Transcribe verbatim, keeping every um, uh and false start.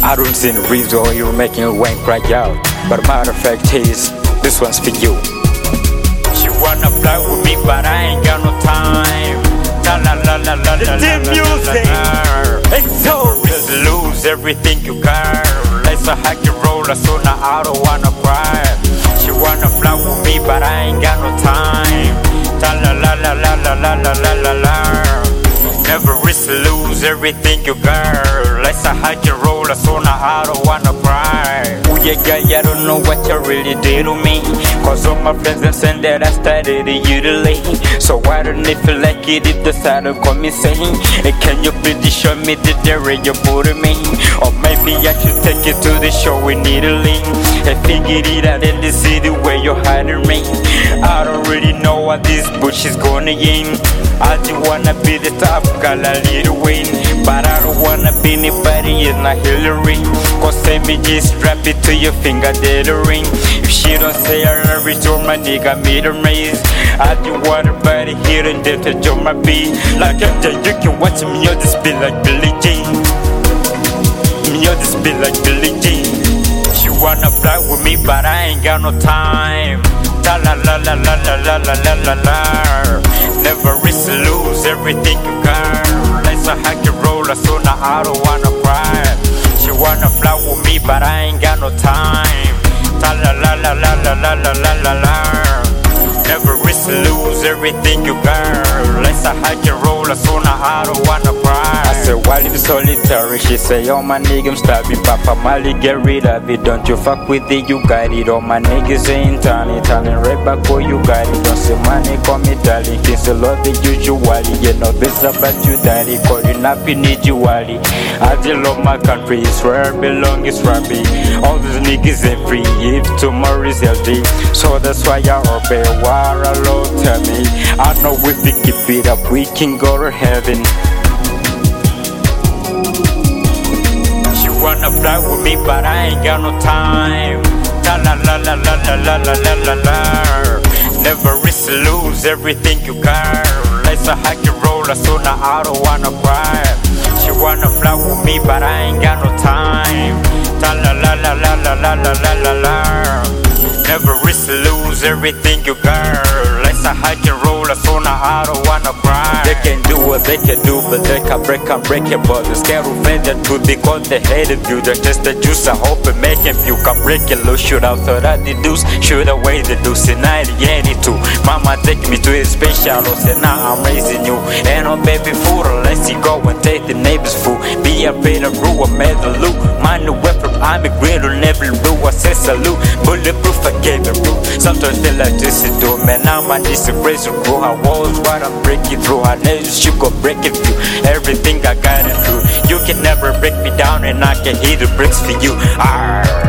I don't see the reason why you're making a wank right out. But matter of fact is, this one's for you. She wanna fly with me, but I ain't got no time. La la la la la la la music. It's so just lose everything you got. Let's a hack and roll, so now I don't wanna cry. She wanna fly with me, but I ain't got no time. La la la la la la la la la la la. Never risk lose everything you got. Let's a hack and roll, so now I don't wanna cry. Oh yeah, yeah, I don't know what you really did to me. Cause all my friends and saying that I started you too late. So why don't it feel like it if the side of me saying, hey, can you please show me the area you put me? Or maybe I should take you to the show in Italy and figure it out in the city where you're hiding me. I don't really know what this bush is gonna end. I just wanna be the top, got a little win. But I don't wanna be anybody, it's not Hillary. Cause let me just strap it to your finger, dead ring. If she don't say I love it, you're my nigga, made a raise. I just want everybody here and there to join my beat. Like I'm just, you can watch me, you'll just be like Billie Jean. Me, you'll just be like Billie Jean. She wanna fly with me, but I ain't got no time. La la la la la la la la la la la. Never risk lose everything you got. Let's a hack and roll, so now I don't wanna cry. She wanna fly with me, but I ain't got no time. La la la la la la la la la la la. Never risk lose everything you got. Let's a hack and roll, so now I don't wanna cry. I said, while you solitary, she say, oh my nigga, I'm starving. Papa Mali, get rid of it. Don't you fuck with it, you got it. All my niggas ain't turning, turning right back where you got it. Don't say money, call me darling. Kiss a lot the usually. You know this about you, daddy. Call you nappy, need you wally. I just love my country, it's where I belong, it's rappy. All these niggas ain't free if tomorrow is healthy. So that's why I obey what our Lord tell me. I know if we keep it up, we can go to heaven. She wanna fly with me, but I ain't got no time. La la la la la la la la la la. Never risk lose everything you got. Let's a hack and roll, so now I don't wanna cry. She wanna fly with me, but I ain't got no time. La la la la la la la la la la la. Never risk lose everything you got. Let's a hack and roll, so now I don't wanna cry. They can do what they can do, but they can break, can break your body. Scared of the truth because they hated you. They just the juice, I hope it make him. You can break it loose, shoot out so that the deuce. Shoot away the deuce in ninety eighty-two. Mama take me to a special, say now I'm raising you. And no baby food, unless you go and take the neighbor's food. Be a better rule, a medal loot. Mind the weapon, I'm a greater never do. I say salute, bulletproof, I gave it rule. Sometimes they like this to do, man. Now my knees are crazy through. I was what I'm breaking through. I know you go break it through. Everything I got it through. You can never break me down, and I can hit the bricks for you. Arr.